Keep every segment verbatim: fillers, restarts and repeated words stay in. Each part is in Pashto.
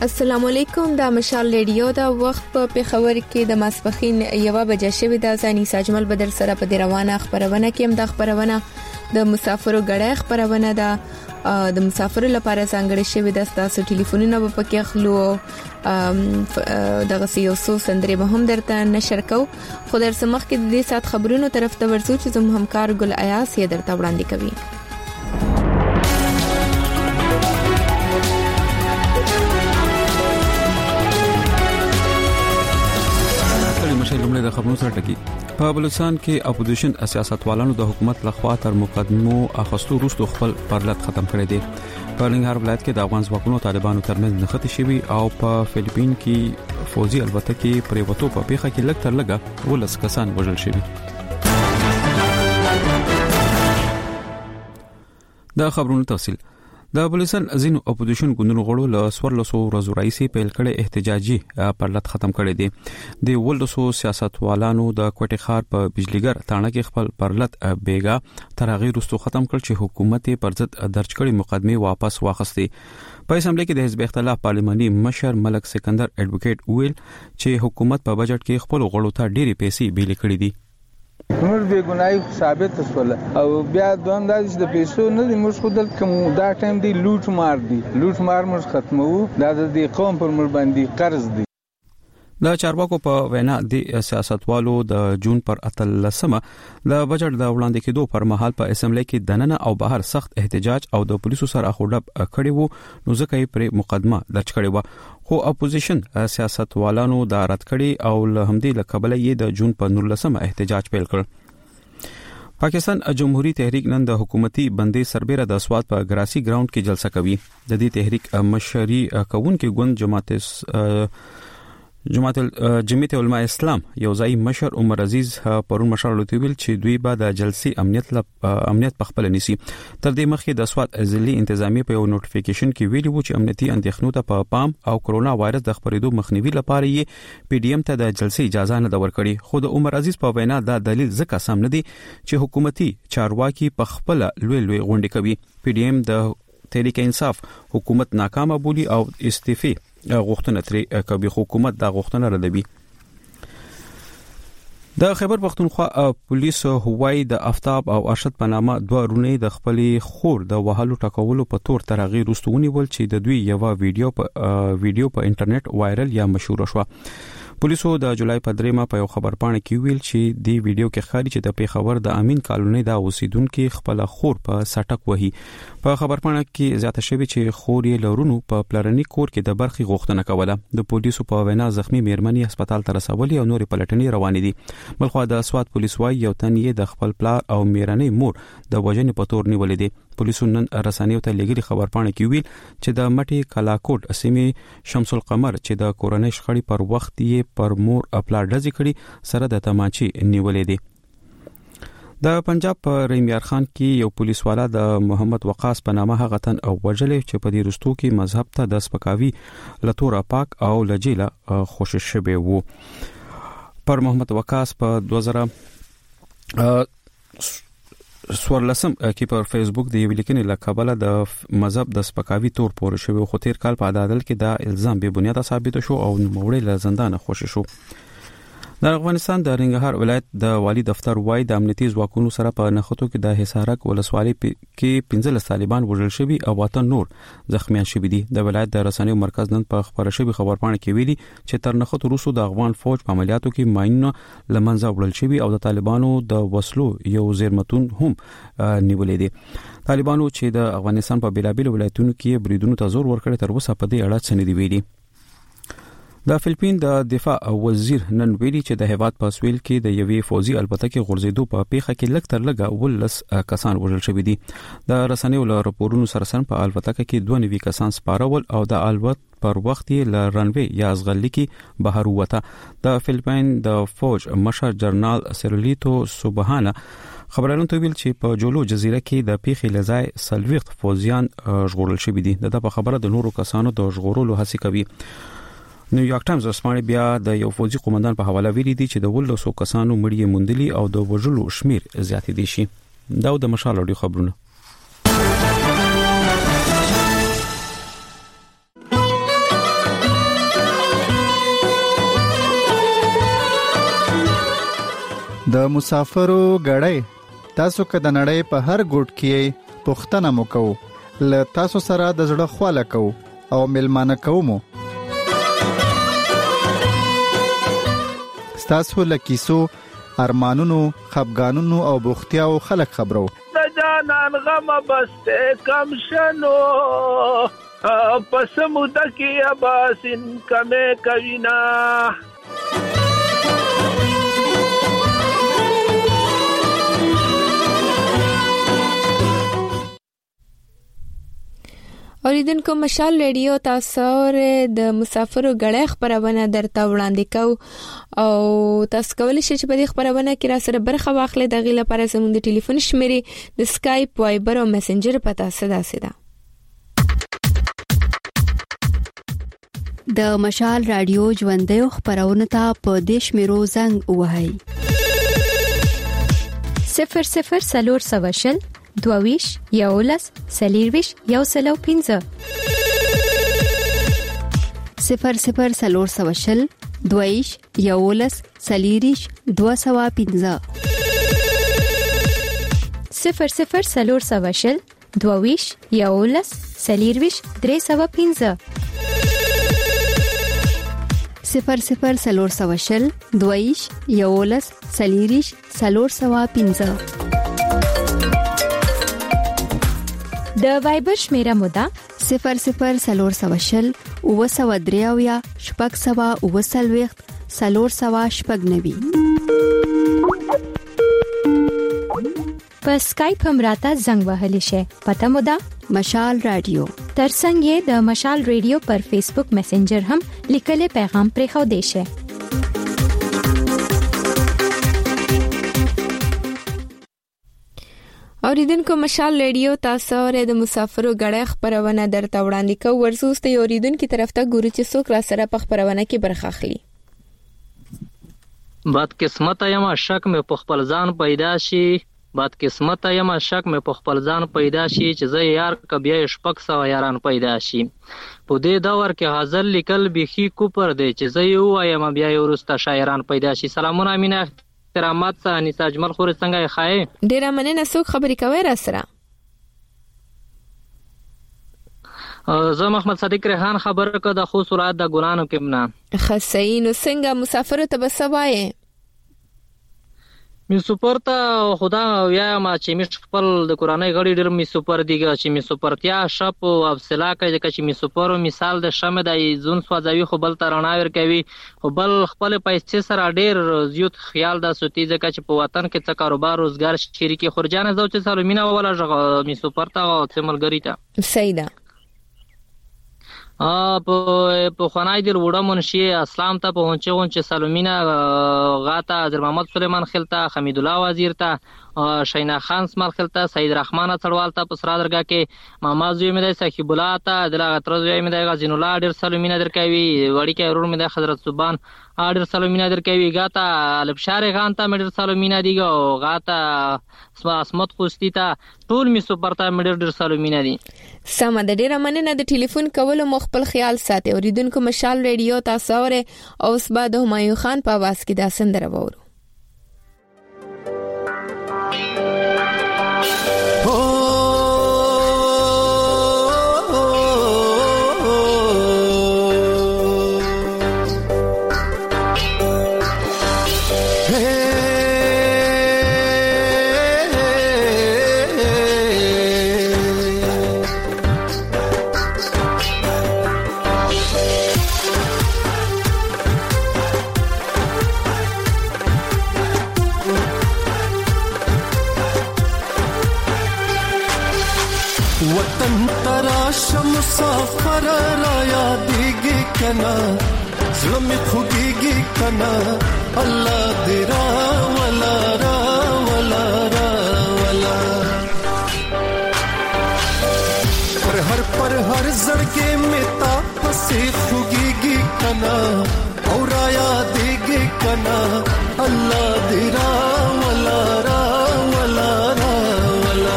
السلام علیکم، دا مشال ریډیو دا وخت په پیښور کې د ماسپخین یوه بجه شوې د ځاني ساجمل بدر سره په روانه خبرونه کې هم د خبرونه د مسافرو غړې خبرونه ده د مسافرو لپاره څنګه شوې د تاسو ټلیفونونه په پکې خلو دغه یو څو سندري به هم درته نشر کو. خو در سمخ کې د دې سات خبرونو طرف ته ورسو چې زموږ همکار ګل ایاس یې درته وړاندې کوي. لومړی د خبرونو سره ټکی په بلوچستان کې اپوزیشن سیاستوالانو د حکومت لخوا تر مقدمو اخستو وروسته خپل پرلط ختم کړی دی. په ننګرهار ولایت کې د افغان ځواکونو طالبانو ترمنځ نښتې شوي او په فلیپین کې فوزي الوتکې پریوتو په پیښه کې لږ تر لږه ولس کسان وژل شوي. دا خبرونو تفصیل د بلوچستان ازینو اپوزیشن ګوندونو غړو له سورلسو ورځو راځي پیل کړي احتجاجي پرلط ختم کړي دي. د ولسو سیاستوالانو د کوټې خار په بجلیګر تانه کې خپل پرلط بیګا ترغیر رستو ختم کړ چې حکومت پر ضد درج کړي مقدمه واپس واخستي. په اسمبلی کې د حزب اختلاف پارلماني مشر ملک سکندر اډوکیټ ویل چې حکومت په بجټ کې خپل غړو ته ډېری پیسې بیل کړي دي. نور به ګناي ثابت شول او بیا دوام د پیسو نه دی موږ خودل کوم دا ټایم دی لوټ مار دی لوټ مار موږ ختمو دا د قوم پر مر باندې قرض دی. د چارواکو په وینا د سیاستوالو د جون پر اتلسمه د بجټ د وړاندې کېدو پر مهال په اسمبلی کې دننه او بهر سخت احتجاج او د پولیسو سره اخوډب کړي وو نو ځکه یې پر مقدمه درج کړي و. خو اپوزیشن سیاستوالانو دا رد کړي او له همدې لکبله یې د جون په نولسمه احتجاج پیل کړ. پاکستان جمهوریت تحریک نن د حکومتي بندي سربېره د سواد په ګراسي ګراوند کې جلسه کوي. د دې تحریک مشري کوونکي ګوند جماعت جماعت جمعیت علماء اسلام یو ځای مشر عمر عزیز پرون مشر لوتیبل چې دوی بعد د جلسې امنیت لپ امنیت په خپل نيسي. تر دې مخکې د سواد ازلي انتظامی په یو نوټیفیکیشن کې ویلي وو چې امنیتي اندېښنو ته په پام او کرونا وایرس د خپرېدو مخنیوي لپاره یې پی ډی ایم ته د جلسې اجازه نه ورکړي. خو د عمر عزیز په وینا دا دلیل ځکه سم نه دی چې حکومتي چارواکي په خپل لوی لوی غونډې کوي. پی ډی ایم د تحریک انصاف حکومت ناکامه بولی او استعفاء غوښتنه ترې کوي. حکومت دا غوښتنه ردوي. د خیبر پختونخوا پولیس هوای د افتاب او ارشد په نامه دوه رونې د خپلې خور د وهلو ټکولو په تور ترغیر رستونی ول چې د دوی یو ویډیو په ویډیو په انټرنیټ وایرل یا مشهور شو. پولیسو د جولای په دریمه په یو خبرپاڼه کې ویل چې دی ویډیو کې ښکاري چې د پیښور د امین کالونی د اوسیدونکو خپل خور په سټک وهي. په خبرپاڼه کې زیاته شوی چې خور یې لورونو په پلرني کور کې د برخي غوښتنه کوله. د پولیسو په وینا زخمی میرمنې هسپتال ته رسولې او نورې پلټنې روانې دي. بلخو د سواد پولیس وايي یو تن یې د خپل پلار او میرنۍ مور د وژنې په تور نیولې دي. پولیسو نن رسنیو ته لګري خبرپاڼه کې ویل چې د مټي کلاکوټ سیمې شمس القمر چې د کورونې شخړې پر وخت یې پر مور خپل ډزې کړي سره د تماچې نیولې دي. د پنجاب په ریمیار خان کې یو پولیس والا د محمد وقاص په نامه هغه تن او وجلې چې په دې رستو کې مذهب ته د سپکاوي لتور پاک او لجیله خوشش شوی وو. پر محمد وقاص په دوه زره سورلسم کې پر فیسبوک د یو لیکنې لکبله د مذهب د سپکاوي تور پور شوی. خو تیر کال په عدالت کې دا الزام به بنیاد ثابت شو او نوموړی له زندان خوشی شو. د افغانستان د ننګرهار ولایت د والی دفتر وای د امنیتي ځواکونو سره په نښتو کې د حصارک ولسوالۍ کې پنځه طالبان وژل شوي او واته نور زخمیان شوي دي. د ولایت د رسنیو مرکز نن په خبره شوی خبرپاڼه کې ویلي چې تر نښتو وروسته د افغان فوج په عملیاتو کې ماینونه لمنځه وړل شوي او د طالبانو د وسلو یو زیرمتون هم نیولې دي. طالبانو چې د افغانستان په بیلابیل ولایتونو کې بریدونو ته زور ورکړي تر اوسه په دې اړه څه نه دی ویلي. د فلیپین د دفاع وزیر نن ویلي چې د هیواد په سویل کې د یوې فوزي الوتکې غورځېدو په پیښه کې لږ تر لږه ولس کسان وژل شوي دي. د رسنیو له راپورونو سره سم په الوتکه کې دوه نوي کسان سپارول او د الوت پر وخت یې ل رنوي یا ازغلي کې بهر وته. د فلیپین د فوج مشر جنرال سیرلیتو سوبهانا خبرونه ته ویل چې په جولو جزیره کې د پیښې لځای سلويخت فوزیان ژغورل شوي دي. د په خبره د نورو کسانو د ژغورلو هڅه کوي. نیویارک ټایمز رسمانه بیا د یو فوجي قومندان په حواله ویلي دي چې د ولسو کسانو مړي موندلي او د وژلو شمیر زیات دي شي. دا د مشال اړیو خبرونه. د مسافرو غړې تاسو که د نړۍ په هر ګوټ کې پوښتنه مو کوو ل تاسو سره د زړه خواله کوو او ملمانه کوو تاسو لکیسو ارمانونو خفګانونو او بوختیاو خلک خبرو د جانان غم بسته کم شنو پس موده کې اباسین کمه کوینا اوریدونکو مشال ریډیو تاسو د مسافرو غړې خبرونه درته وړاندې کو او تاسو کولی شئ چې په دې خبرونه کې را سره برخه واخلئ. د غیله لپاره زموږ د ټلیفون شمیرې د سکایپ وایبر او میسنجر پتا ساده ساده د مشال رادیو ژوندۍ خبرونه ته په دیش میرو زنګ وهاي صفر صفر سلور سواشل دوویش یولس سلیرویش یو سلو پینزه صفر صفر سلور سواشل دوویش یولس سلیریش دو سوا پینزه صفر صفر سلور سواشل دوویش یولس سلیرویش درې سوا پینزه صفر صفر سلور سواشل دوویش یولس سلیریش سلور سوا پینزه د وایبر شمیره مودا صفر صفر سلور سواشل او سوا دریاویا شپږ سوا او سلويخت سلور سوا شپږ نوي په سکایپ هم راته زنګ وهلی شي. پته مودا مشال رادیو ترڅنګ یې د مشال ریډیو پر فیسبوک میسنجر هم لیکل پیغام پرې خو دی شي. اوریدونکو مشال ریډیو تاسو ر د مسافرو غړې خبرونه درته وړاندې کوو. ورسوسته اوریدونکو طرف ته ګورو چې څوک را سره په خبرونه کې برخه اخلي. بد قسمت یم شک مې په خپل ځان پیدا شي بد قسمت یم شک مې په خپل ځان پیدا شي چې زه یار کبیا شپک سو یاران پیدا شي. په دې دور کې حاضر لیکل بيخي کوپر دی چې زه یو وایم بیا ورسته شاعران پیدا شي. سلامونه امینه احترامات سه انیسا اجمل خور څنګه ښه ډیر مننه. څوک خبرې کوي را سره؟ زه محمد صادق ریحان خبره کوم د خو سرعت د ګلانو کې نه خسین څنګه مسافر ته بسوای می سپور ته خدا یا ما چې می خپل د قرآنی غړي ډیر می سپور دیګه چې می سپورتیا شپ او افصلا کوي چې می سپور مثال د شمه د زون سوځوي خو بل ترانه ور کوي خو بل خپل پیسې سره ډیر زیات خیال د سوتي ځکه چې په وطن کې څه کاروبار روزګار شریکي خورجان زو چې سالمینا ولا می سپور ته او تملګری ته سیدا ا په په خنای در وړه منشي اسلام ته پهونچو چې سالمینا غاتا حضرت محمد سليمان خلتا حمید الله وزیر ته شینا خان اسماعیل خلتا سید رحمان تړوال ته پسرا درګه کې مامازوی مې صاحب الله ته دلغه ترزوی مې غزین الله ډیر سالمینا درکوي وړي کې ورور مې حضرت سبحان ډیر سالمینا درکوي غاتا لبشار غان ته مې ډیر سالمینا دیګو غاتا اسمت خوستی ته ټول می سپر ته مې ډیر سالمینا دي. سم د ډیره مننه د ټلیفون کولو مخبل خیال ساتي. اوریدونکو مشال ریډیو تاسو اوره اوس بعد همایون خان په आवाज کې دا سندره وورو. वतन तराश मुसाफर را یادېږي کنا زړه مې خوږېږي کنا الله دې را ولا را ولا را ولا پر هر پر هر زړګې مې تا پسې خوږېږي کنا او را یادېږي کنا الله دې را ولا را ولا را ولا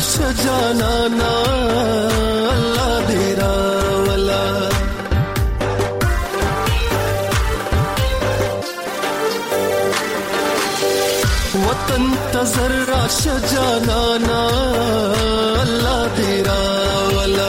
شجانانا الله دې راولا وطن تزر شجانانا الله دې راولا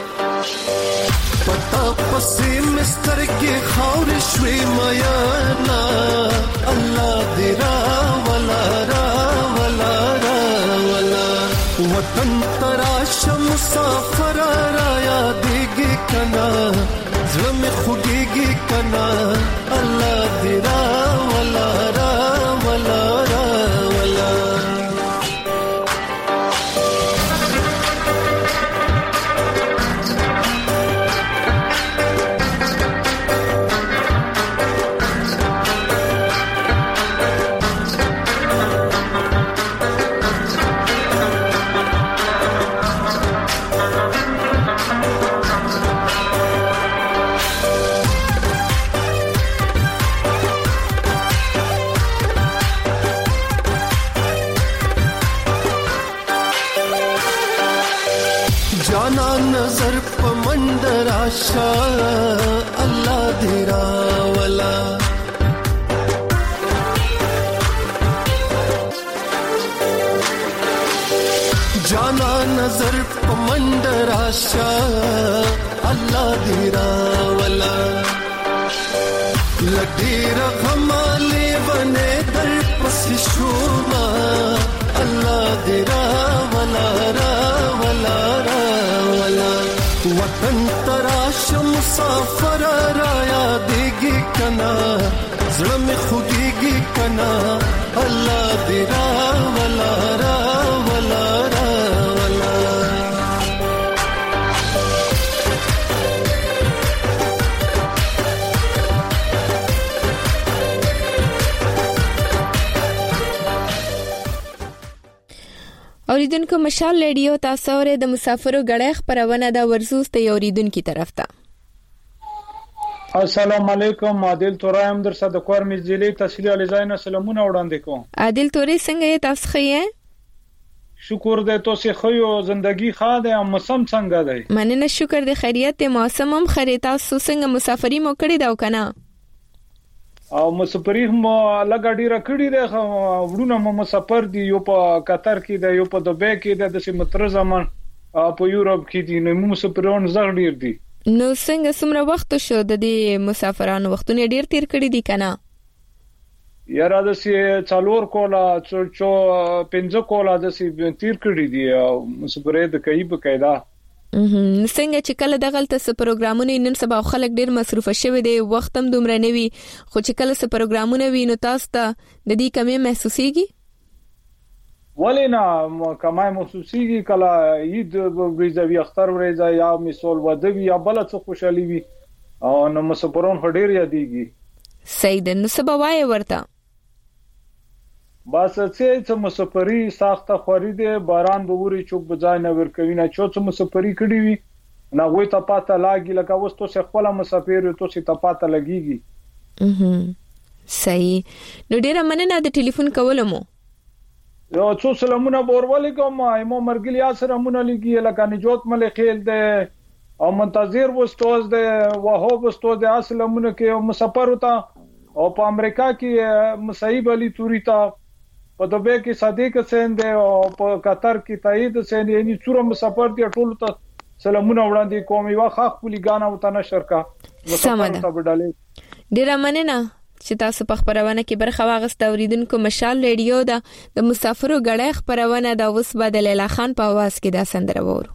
پتا پسې مستر کې خاور شوي میانا الله دې راولا راولا راولا وطن تراش مسافر را یادېږي کنا زړه مې خوږېږي کنا الله دې راولا راولا راولا जाना नजर पमंडर आशा अल्लाह दे रावला जाना नजर पमंडर आशा अल्लाह दे रावला लगी रखमाले बने दर पस शोमा अल्लाह दे रावला रावला वतन तराश मुसाफर را یادېږي کنا زړه مې خوږېږي کنا الله دې راولا راولا راولا اوریدونکو مشال ریډیو تاسو ورې د مسافرو غړې خبرونه د ورزوس ته اوریدونکو طرف ته السلام علیکم عادل تورایم در صد کور مزلی تحصیل علیزاین سلامونه وړاندې کوم عادل تورې څنګه یې تاسو ښه شکر دې تاسو خو یو ژوندۍ خاله او موسم څنګه دی مننه شکر دې خیریت دې موسم هم خریت تاسو څنګه مسافری مو کړی دا وکنه او مسافری مو لګا ډیره کړی دی ورونه مو مسافر دی یو په قطر کې دی یو په دوبه کې دی د سیمتر زمان په یورپ کې دی نو مسافرون زغ ډیر دی نو څنګه څومره وخت شو د دې مسافرانو وختونه ډیر تیر کړی دي کنه یاره د سی څلور کولا چو چو پنځه کولا د سی تیر کړی دي مسافرې د کوي په قاعده څنګه چې کله دغه تاسو پروګرامونه نن سبا خلک ډیر مصروف شوي دي وخت هم دومره نه وي خو چې کله سه پروګرامونه وي نو تاسو ته د دې کمی محسوسيږي ولینا کمای محسوسيږي کله عید ورځي اختر ورځي یا مثال ودوي یا بل څه خوشالي وي او نو مسافرون هډیر یادېږي سید نو سبا وای ورته بس چې مسافری ساخته خوري دي باران به وری چوک بځای نه ور کوي نه چې مسافری کړی وي نه وای ته پاته لاګي لکه وستو څه خپل مسافر ته څه ته پاته لګيږي اها صحیح نو ډیره مننه د ټلیفون کولمو یو څو سلامونه بورولې کوم ایمو مرګلیا سره مونږ لګي لکه نجات ملک خیل ده او منتظر وستوز ده وهو وستوز ده اصلمونه کې مسافر وتا او په امریکا کې مصیب علي توري تا په دوبه کې صادق حسین ده او په قطر کې تایید حسین یعنی څوره مسافر دي ټول ته سلامونه وړاندې کوم یو خاص پولیګان او تنشر کا مسافر ته بدلې ډیر مننه چې تاسو په خبرونه کې برخه واغسته اوریدونکو مشال ریډیو دا د مسافرو غړې خبرونه دا اوس بدل اله خان په आवाज کې دا سندره وورو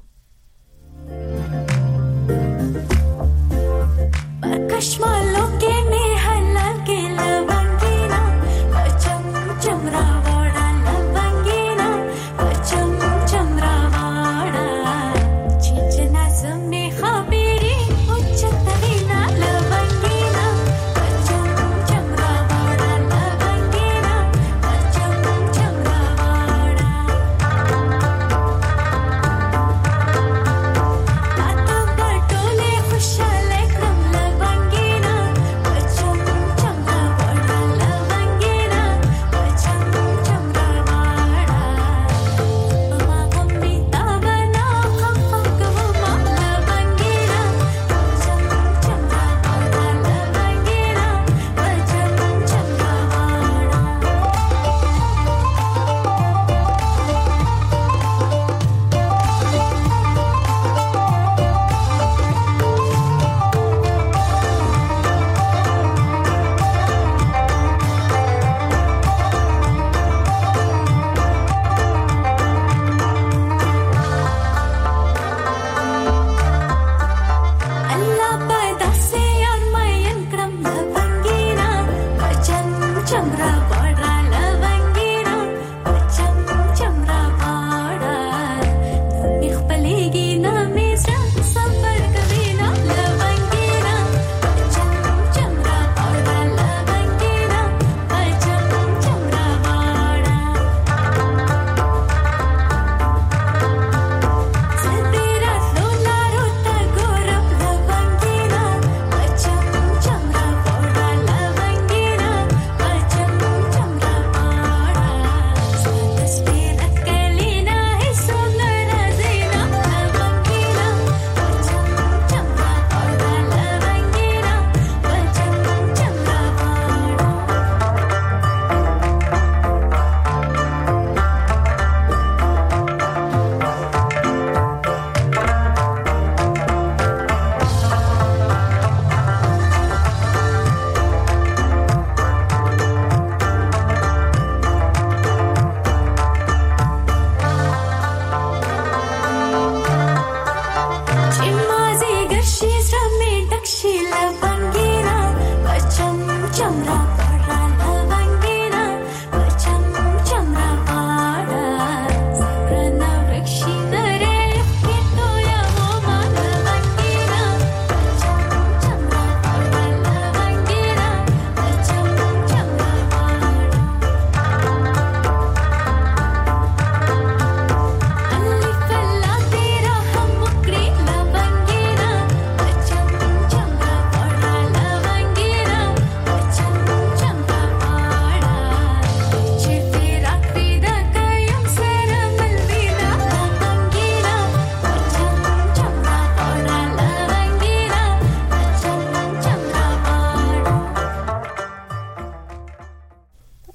کشمالو کې نه حلا کې لونګینا چم چمرا واړه لونګینا چم چمرا واړه چې جنا سمې خبرې او چتوینا لونګینا چم چمرا واړه لونګینا چم چمرا واړه تاسو ګټولې خوشاله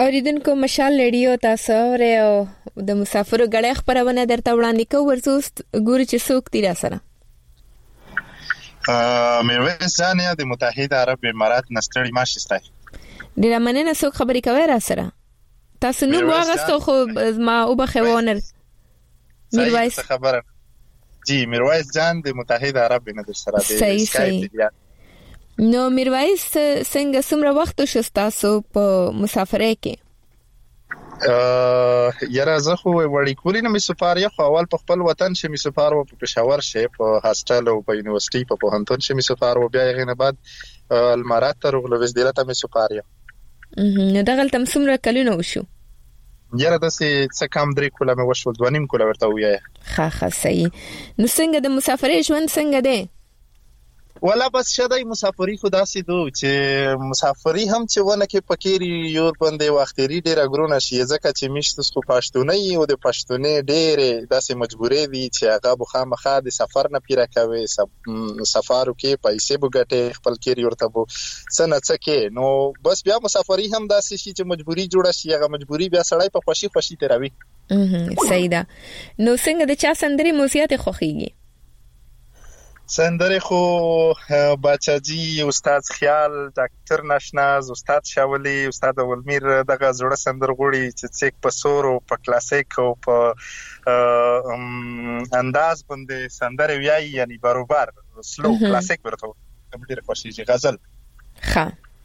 اوریدونکو مشال ریډیو تاسو اورئ او د مسافرو غړې خبرونه درته وړاندې کوو. ورزوست ګوري چې څوک تیر سره میرویس جان د متحده عرب امارات نستړي ماشستای ډیر مننه. څوک خبرې کوي را سره؟ تاسو نو واغستو خو ما او بخوانر میرویس خبره جی میرویس جان د متحده عرب نه در سره دی. صحیح صحیح. نو میرویس څنګه څومره وخت شستاسو په مسافرۍ کې؟ یاره زه خو وړي کولی نه می سفر یا خو اول په خپل وطن شې می سفر و په پېښور شې په هاستل او په یونیورسيټي په پوهنتون شې می سفر و بیا یې نه بعد المارات ته رغلو وزدیره ته می سفر یا نو دغه تم څومره کلونه وشو؟ یاره داسې څه کم درې کوله مې وشول دوه نیم کوله ورته وایي. ښه ښه صحیح. نو څنګه د مسافرۍ ژوند څنګه دی؟ ولا بس شدای مسافری خدا سي دو چې مسافری هم چې ونه کې پکېری یو باندې وختري ډیر اګرونه شي ځکه چې میشت سو پښتوني او د پښتوني ډېر داسې مجبورې دي چې هغه بخامخه د سفر نه پیره کوي سفارو کې پیسې بغټه خپل کېری ورته بو سنه څکه نو بس بیا مسافری هم داسې شي چې مجبوري جوړه شي هغه مجبوري بیا سړی په خوشي خوشي تیروي. صحیح ده. نو څنګه د چا سندري موزیات خوخيږي؟ سندره خو باچاجي استاد خیال ډاکټر نشناز استاد شاولی استاد ولمیر دغه زړه سندرغوړي چې څیک په سور او په کلاسیک او په انداز باندې سندره ویایي یعنی برابر سلو کلاسیک ورته ډېر خوشي غزل. ښه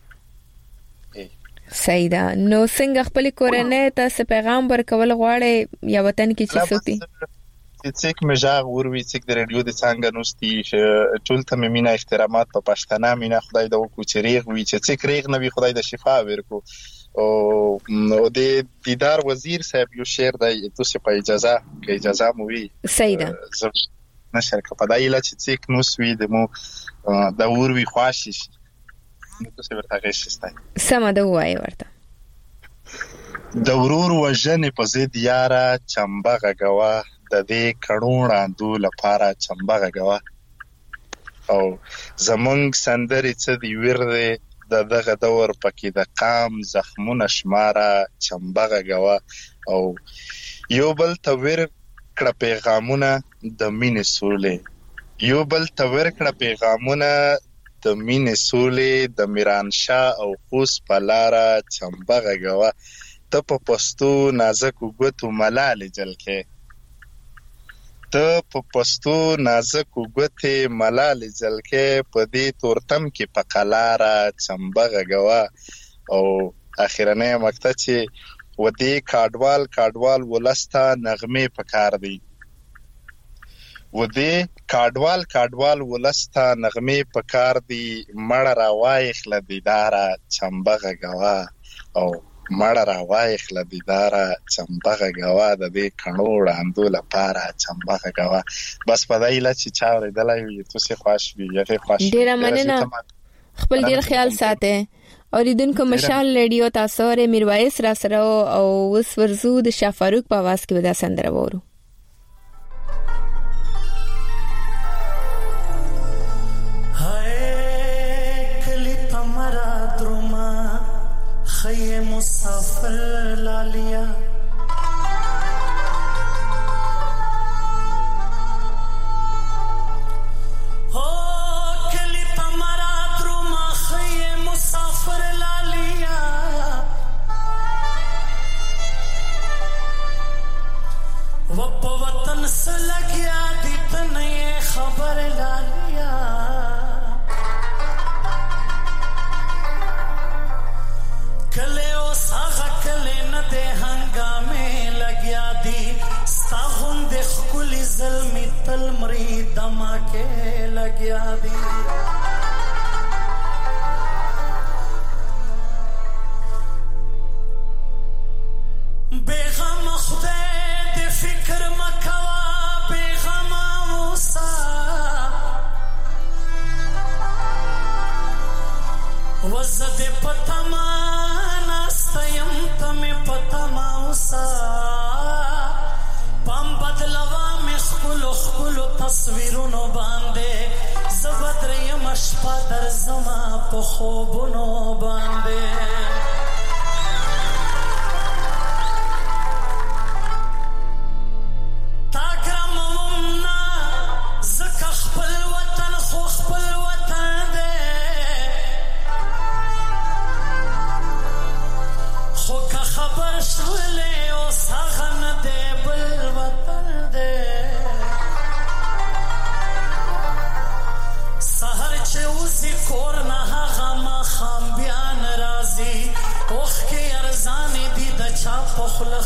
صحیح ده. نو څنګه خپل کورنۍ ته پیغام ورکول غواړي یا وطن کې چې سوتي؟ څیک مجاغ وروي څیک د رادیو د څنګه نوستي ټول ته مینا احترامات په پښتنه مینا خدای د وکړو چې ریغ وي چې څیک ریغ نه وي خدای د شفا ورکو او د دیدار وزیر صاحب یو شعر دی تاسو په اجازه کې اجازه مو وي. صحیح ده. نشر کپدای لا چې څیک نوسوي د مو د وروي خواشي نو تاسو ورته غشستای سم ده وای ورته د ورور وژنې په ضد یاره چمبغه غوا د دې کړوړاندو لپاره چمبغه غوا او زمونږ سندرې څه دی ورده د دغه دور پکې د قام زخمونه شماره چمبغه غوا او یو بل تور کړه پیغامونه د مینې سولې یو بل تور کړه پیغامونه د مینې سولې د میرانشاه او خوس په لاره چمبغه غوا ته په پښتو نازک وګتو ملال جلکه ته په پښتو نازک وګته ملال جلکه په دې تورتم کې په قلاره چمبغه غوا او اخیرنه مقطع چې و دې کاډوال کاډوال ولستا نغمه پکار دی و دې کاډوال کاډوال ولستا نغمه پکار دی مړ راوای خل دیداره چمبغه غوا او مړه راوای خل دیداره چمبغه غوا د دې کڼوړ اندو لپاره چمبغه غوا بس پدای لا چې چاورې دلای وي تاسو خوښ وي یغه خوښ ډیر مننه خپل ډیر خیال ساته اوریدونکو مشال ریډیو تاسو ر میرویس را سره او وس ورزو د شاه فاروق په आवाज کې ودا سندره وورو. خیه مسافر لالیا ہو کلی پمرا درما خیه مسافر لالیا وپ وطن سے لگیا دی تنه خبر لالیا کله او ساغه کله نه ده هنګامه لګیا دي ستاهم د خپل ظلمي تل مری دماکه لګیا دي بیغم خدای د فکر مکوا بیغم موسی وزد پتما یم تمه پتا ماوسا پام بدلوا می خپل خپل تصویرونو باندې زبدرې مشپا در زما په خوبونو باندې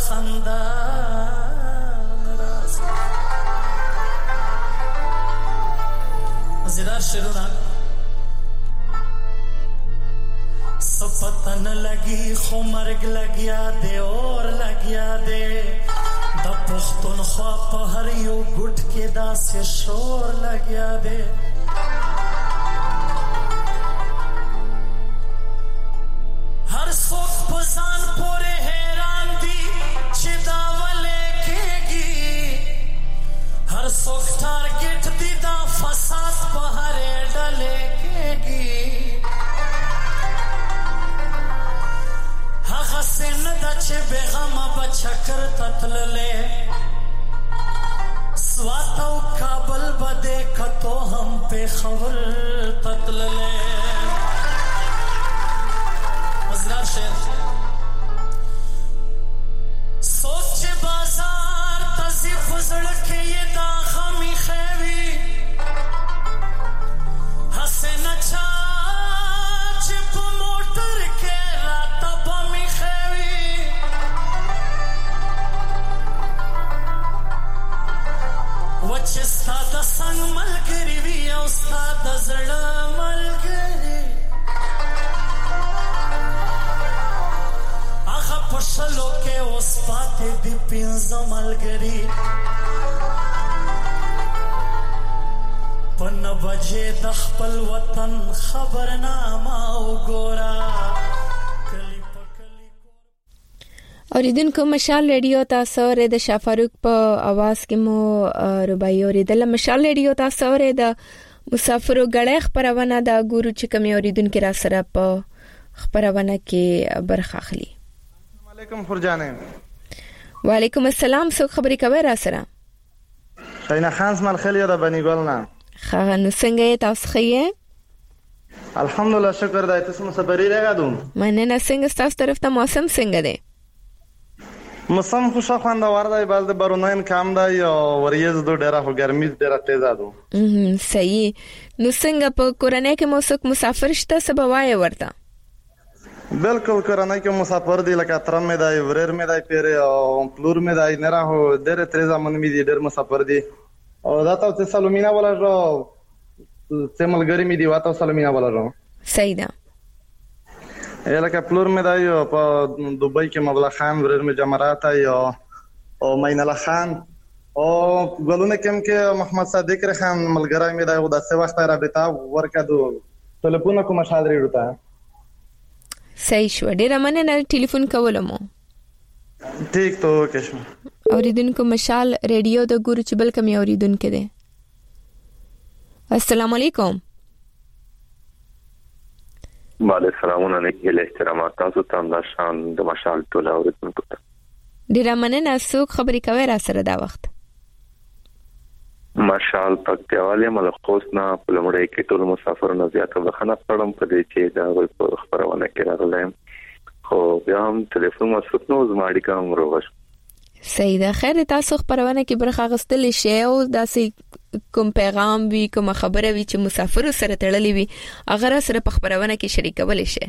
خندا ناراض مزیدار شروع سپتن لگی خو مرگ لگیا دے اور لگیا دے دا پختونخوا په هر یو ګټ کې داسې شور لگیا دے هر څوک په ځان پورې حیران دي چې دا ولې کېږي هر څوک ټارګټ دي دا فساد په هرې ډلې کېږي هغه سن دا چې بېغمه بچکر تتللې سوات او کابل بده کتو هم پېښور تتللې مزرار شعر سوچ بازار تزی فزړ کې یې دا غمي خوي حسن چا چې په موټر کې راته بمي خوي وچ ستاد څنګه ملګری وی او ستاد زړه ملګری پښلو کې اوس پاتې دی پنځه ملګري په نه بجې د خپل وطن خبرنامه وګوره کلی په کلی اوریدونکو مشال ریډیو تاسو ورې د شافاروق په आवाज کې مو رباعي اوریدل مشال ریډیو تاسو ورې د مسافرو غړې خبرونه د ګورو چې کوم اوریدونکو را سره په خبرونه کې برخه اخلي علیکم فرجانه وعلیکم السلام څوک خبرې کوي را سره شینا خان اسماعیل خلیل د بنی ګل نه خا نو څنګه تاسو خې الحمدلله شکر دای تاسو مصبری راغدو مننه څنګه تاسو طرف ته موسم څنګه دی موسم خوشا خواندوار دی بل د بروناین کام دی او وریز دو ډیره هو ګرمي ډیره تیز ده صحیح نو څنګه په کورنۍ کې موسک مسافر شته سبوای ورته بالکل کورنۍ کې مسافر دی لکه ترم مې دی ورر مې دی پیر او پلور مې دی نه راهو ډېر تریزه من مې دی ډېر مسافر دی او دا تاسو سلومینا ولا جو سیملګری مې دی واته سلومینا ولا جو صحیح ده لکه پلور مې دی په دوبۍ کې مبلغ خان ورر مې جمرات او او مین الله خان او ګلونه کوم کې محمد صادق خان ملګری مې دی او د څه وخت رابطه ورکړو ټلیفون کوم شال ریډو صحیح شو ډیره مننه ټلیفون کولم ٹھیک تو اوکے شو اوریدونکو مشال ریډیو د ګورو چې بل کمی اوریدونکو دي السلام علیکم وعلیکم السلام علیکم احترامات تاسو ته د شان د مشال ټول اوریدونکو ته ډیره مننه څوک خبرې کوي را سره دا وخت مشال پکتیواله ملخوس نه پلمړی کې ټول مسافرونو زیاته وخنه پړم په دې چې دا خبرونه کې راغلم خو بیا هم ټلیفون مصروف نو زماړي کوم روغش صحیح ده خیر تاسو خبرونه کې برخه غستل شي او داسې کوم پیغام وی کوم خبره وی چې مسافر سره تړلې وي اگر سره په خبرونه کې شریکول شي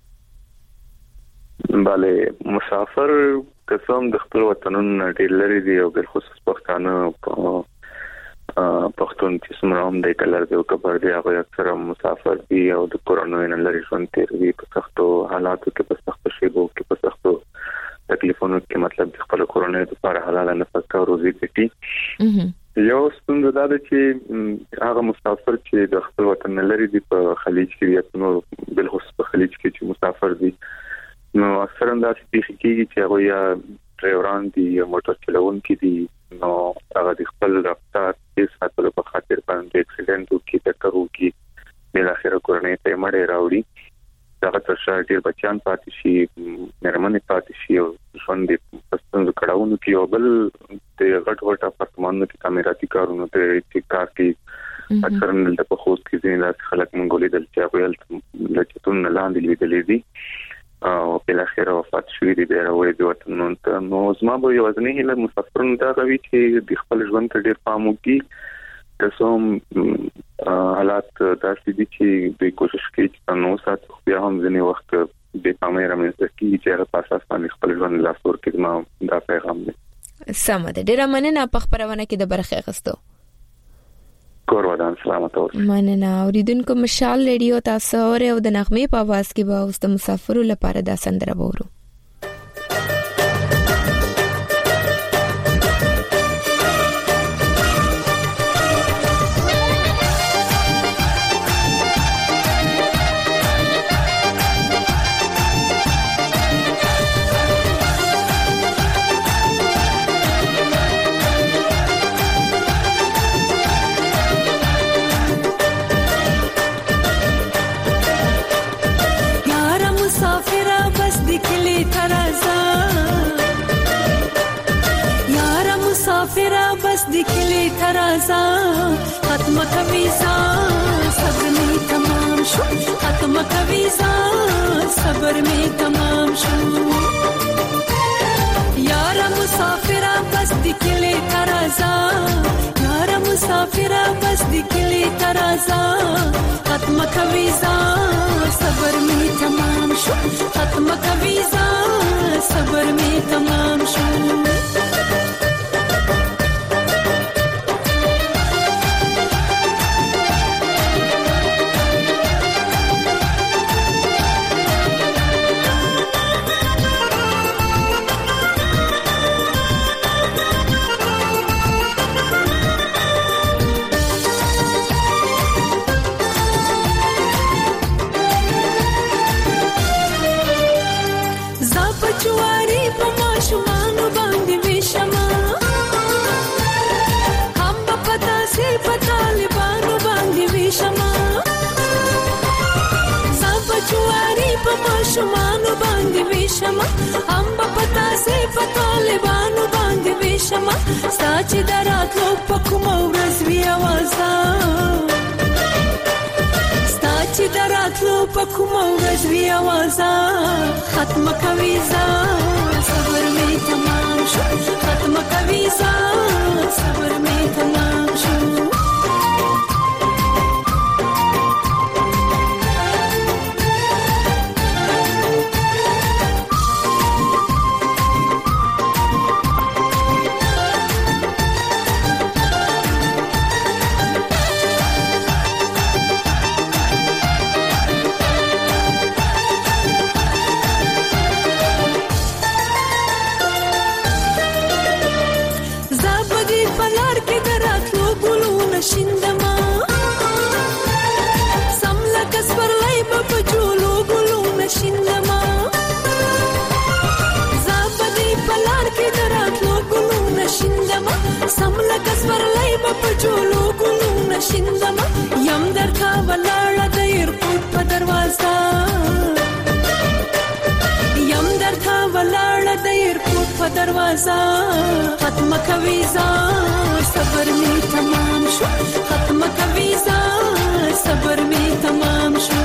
bale مسافر قسم د خپل وطنونو ډېر لري دی او بل خصوص پښتانه په پښتون چې څومره هم د کلر دی او کبر دی هغه اکثر مسافر دي او د کورونا نه لري ژوند تیروي په سختو حالاتو کې په سختو شیبو کې په سختو تکلیفونو کې مطلب د خپل کورونا لپاره حلال نفقه او روزي ګټي یو ستونزه دا ده چې هغه مسافر چې د خپل وطن نه لري دی په خلیج کې یا نو بل خصوص په خلیج کې چې مسافر دي نو اکثر انداز کېږي چې هغه یا ډرایوران دي یا موټر چلوونکي دي نو هغه د خپل رفتار د ساتلو په خاطر باندې اکسیډنټ وکړي ټکر وکړي بل اخر کورنۍ ته مړ راوړي دا تر شا ډیر بچان پاتې شي مرمنې پاتې شي او ژوند د پستند کډاونو کې او بل د غټ غټ اپارتمانونو کې تعمیراتي کارونه ته چې کار کوي اکثر د په خوست کې ځینې خلک مونږ لیدل چې هغه د چتون لاندې لیدلې دي او په اخر وفات شوی دی راوړي د وطن نو زما به یو ځنې له مسافرونو دا غوي چې د خپل ژوند ته ډیر پام وکړي تاسو حالات داسې دي چې د کوشش کوي چې نو سات بیا هم ځنې وخت د پامه رامنځته کیږي چې په اساس باندې خپل ژوند لا سور کې ما دا پیغام دی. سم ده، ډیره مننه په خبرونه کې د برخه غستو. کور ودان سلامت اوسئ. مننه. اوریدونکو مشال ریډیو تاسو او د نغمه په आवाज کې به اوس د مسافرو لپاره دا سندره وورو. दिखले तराजा खत्म कवीजा सब्र में तमाम शो खत्म कवीजा सब्र में तमाम शो यारा मुसाफिरा बस दिखले तराजा यारा मुसाफिरा बस दिखले तराजा खत्म कवीजा सब्र में तमाम शो खत्म कवीजा सब्र में तमाम शो शुमानु बांध विषमा अंबा पता से पतालिबानु बांध विषमा साच दरात लो पकुमा रजवी आवाजा साच दरात लो पकुमा रजवी आवाजा खत्म कवीजा सब्र में तमाम शो खत्म कवीजा सब्र में तमाम शो समला कसवर लई बपजोलो गुलू नशिंदमा यम दर का वलाला द एयरपोर्ट पर दरवाजा यम दर का वलाला द एयरपोर्ट पर दरवाजा खत्म कवीजा सब्र में तमाम शो खत्म कवीजा सब्र में तमाम शो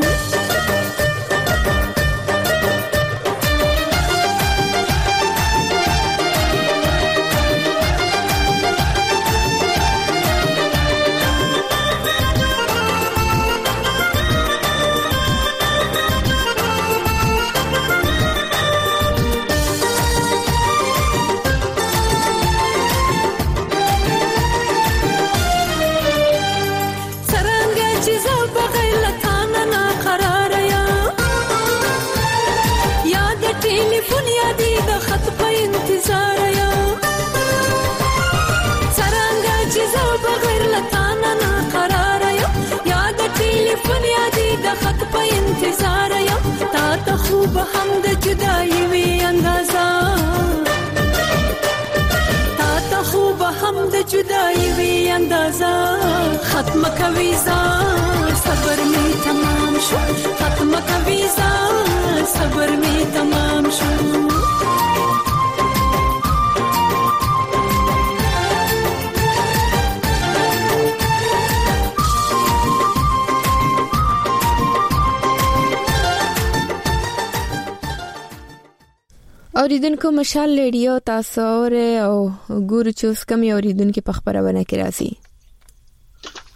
हम द जुदाई में अंदाजा ताता खूब हम द जुदाई में अंदाजा खत्म कवीजा सब्र में तमाम शो खत्म कवीजा सब्र में तमाम शो اوریدونکو مشال ریډیو تاسو او ګورو چې اوس کوم اوریدونکو په خبرونه کې راځي.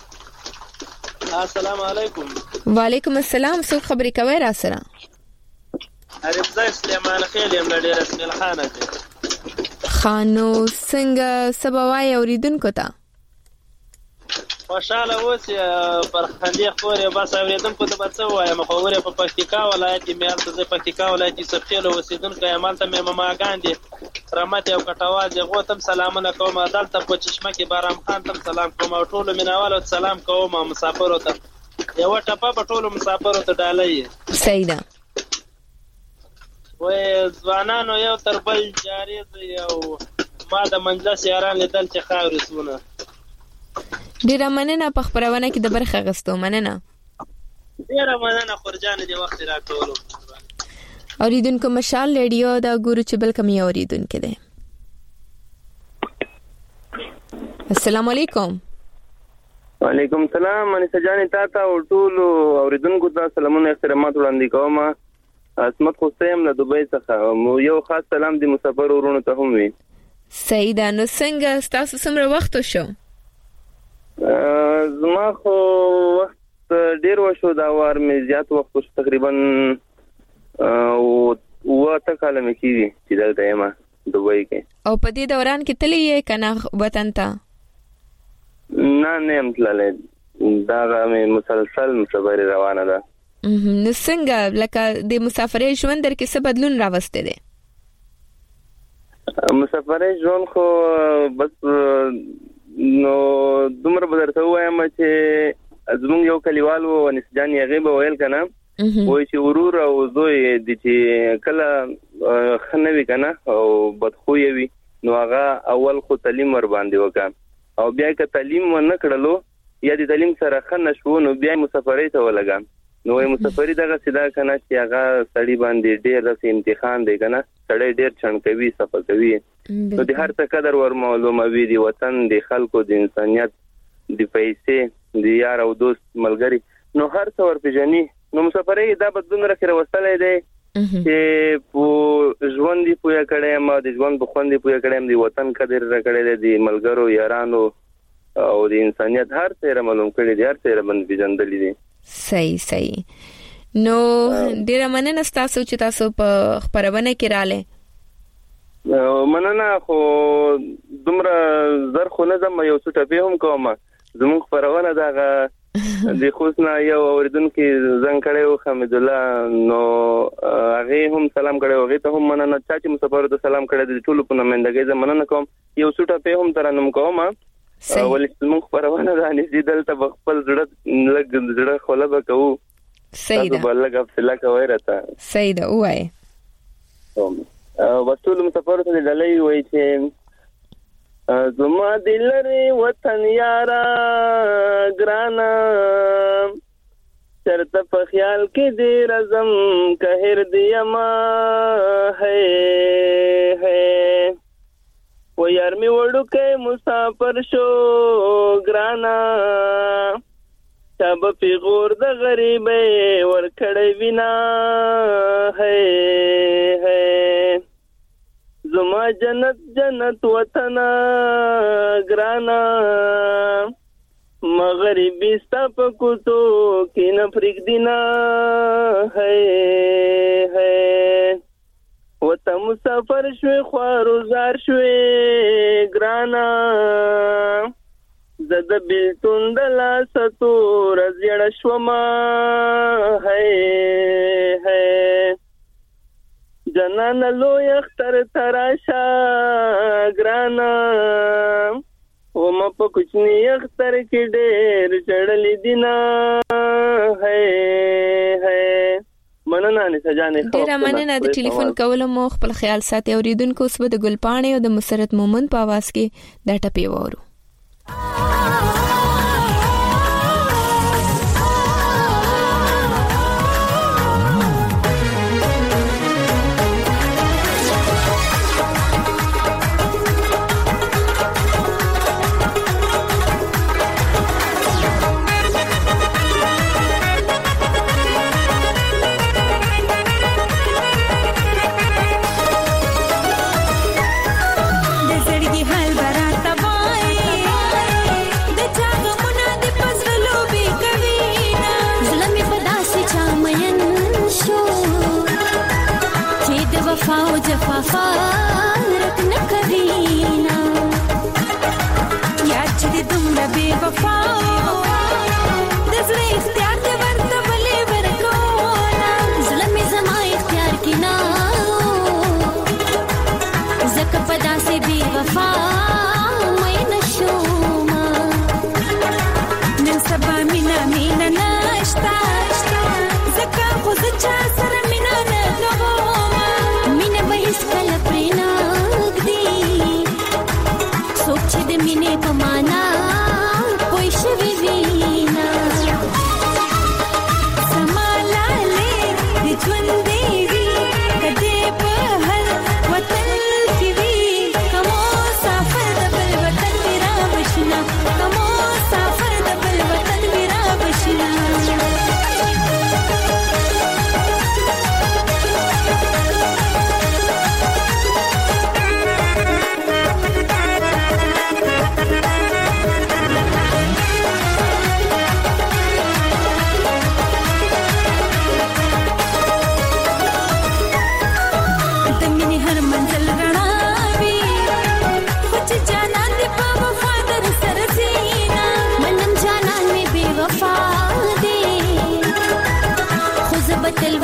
السلام علیکم. وعلیکم السلام. څو خبرې کوي را سره؟ عربزای سلیمان خیل یم له ډېر اسمیل خانه ته خانو څنګه سباوای اوریدونکو ته خوشاله اوسئ پر خندې خورې بس اورېدونکو ته به څه ووایم خو ورې په پکتیکا ولایت کې مې هلته زه پکتیکا ولایت یوسف خیل اوسېدونکی یم هلته مې مماګان دي رحمت او کټواز هغو ته هم سلامونه کوم دلته په چشمه کې بارام خان ته هم سلام کوم او ټولو مینهوالو ته سلام کوم او مسافرو ته یوه ټپه په ټولو مسافرو ته ډالۍ صحیح ده وایي ځوانانو یو تر بل جاري دی او ما د مجلس یاران لیدل چې خاورې سونه ډیره مننه په خبرونه کې د برخه اخیستو مننه ډیره مننه خورجان دې وخت راکولو اوریدونکو مشال ریډیو دا ګورو چې بل کمی اوریدونکو دی السلام علیکم وعلیکم السلام انیسه جانې تا ته او ټولو اوریدونکو ته سلامونه احترامات وړاندې کوم عصمت خوسته یم له دوبۍ څخه یو خاص سلام د مسافر ورونو ته هم وي صحیح ده نو څنګه ستاسو څومره وخت شو زما خو وخت ډیر وشو دا وار مې زیات وخت وشو تقریبا اوه کاله مې کېږي چې دلته یم دوبۍ کې او په دې دوران کې تللی یې که نه وطن ته نه نه یم تللی دغه مې مسلسل مسافري روانه ده نو څنګه لکه د مسافرۍ ژوند در کې څه بدلون راوستی دی مسافرۍ ژوند خو بس نو دومره به درته ووایم چې زمونږ یو کلیوال و انیس جان هغې به ویل که نه وایي چې ورور او زوی د چې کله ښه نه وي که نه او بدخویه وي نو هغه اول خو تعلیم ور باندې وکړه او بیا که تعلیم ونه کړلو یا د تعلیم سره ښه نه شو نو بیا مسافرۍ ته ولګه نو وایي مسافري دغسې ده که نه چې هغه سړي باندې ډېر داسې امتحان دی که نه سړی ډېر چڼ کوي صفه کوي نو د هر څه قدر ور معلوموي د وطن د خلکو د انسانیت د پیسې د یار او دوست ملګري نو هر څه ور پېژني نو مسافرۍ دا بدلون راکې راوستلی دی چې په ژوند یې پوهه کړی یم د ژوند په خوند یې پوهه کړی یم د وطن قدر را کړی دی د ملګرو یارانو او د انسانیت هر څه یې را معلوم کړی دی هر څه یې را باندې پېژندلي دي صحیح صحیح نو ډیره مننه ستاسو چې تاسو په خپرونه کې راغلئ مننه خو دومره زر خو نه ځم یو څو ټپې هم کوم زموږ خپرونه دغه د خوست نه یو اوریدونکي زنګ کړی و حمید الله نو هغې هم سلام کړی و هغې ته هم مننه چا چې مسافرو ته سلام کړی د ټولو په نمایندګۍ زه مننه کوم یو څو ټپې هم ترنم کوم ولې زموږ خپرونه ده نږدې دلته به خپل زړه لږ زړه خوله به کوو صحیح ده تاسو به لږ حوصله کوئ راته صحیح ده ووایې بس ټولو مسافرو ته د ډالۍ وایي چې زما د لرې وطن یاره ګرانه چرته په خیال کې دې راځم که هېر دې یمه هی هی و یار می وړوکی مسافر شو ګرانا چا به پیغور د غریبۍ ورکړی وینا هی هی زما جنت جنت وطن ګرانا مغربي ستا په کوڅو کې نه پرېږدي نه هی هی وته مسافر شوې خوارزار شوې ګرانا زه د بېلتون د لاسه توره زیړه شومه هی هی جنانه لوی اختر ته راشه ګرانا ومه په کوچني اختر کې ډېر ژړلي دي نه هی هی مننه انیسه جانې ډیره مننه د ټلیفون کولو مو خپل خیال ساتي اوریدونکو اوس به د ګلپاڼې او د مسرت مومن په आवाज کې دا ټپې وورو د زړګي حال براته وای د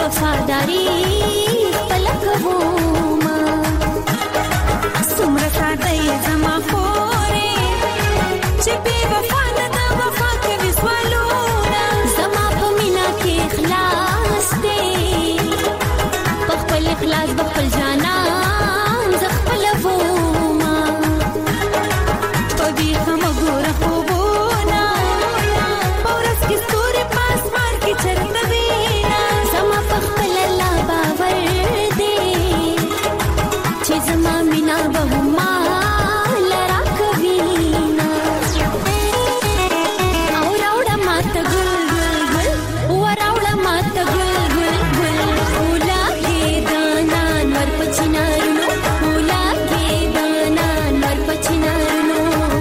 وفاداری پلکو ما سمر ساده زما خورې چې بے وفا نه د وفا کوي سوالونه زما په مینا کې اخلاص دی په خپل اخلاص په خپل جانا ز خپل ووما په دې هم ګوره خوبونه پورس کې ستوري پاس مار کې چرته وینا زما په خپل الله باور دی چې زما مینا به ما لرا کوي نا او راوړه ماته ګل ګل ګل و راوړه ماته ګل ګل ګل اولا کې دانا نور پچینارونو اولا کې دانا نور پچینارونو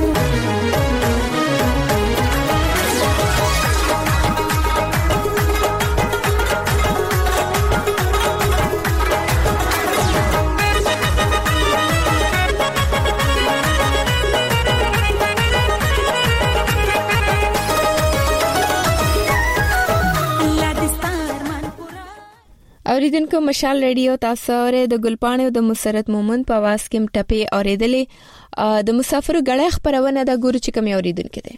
اوریدونکو مشال ریډیو تاسو اورئ د ګلپاڼو د مسرت مومن په واس کې ټپي اوریدلې د مسافر غړې خبرونه د ګورو چې کوم اوریدونکو دي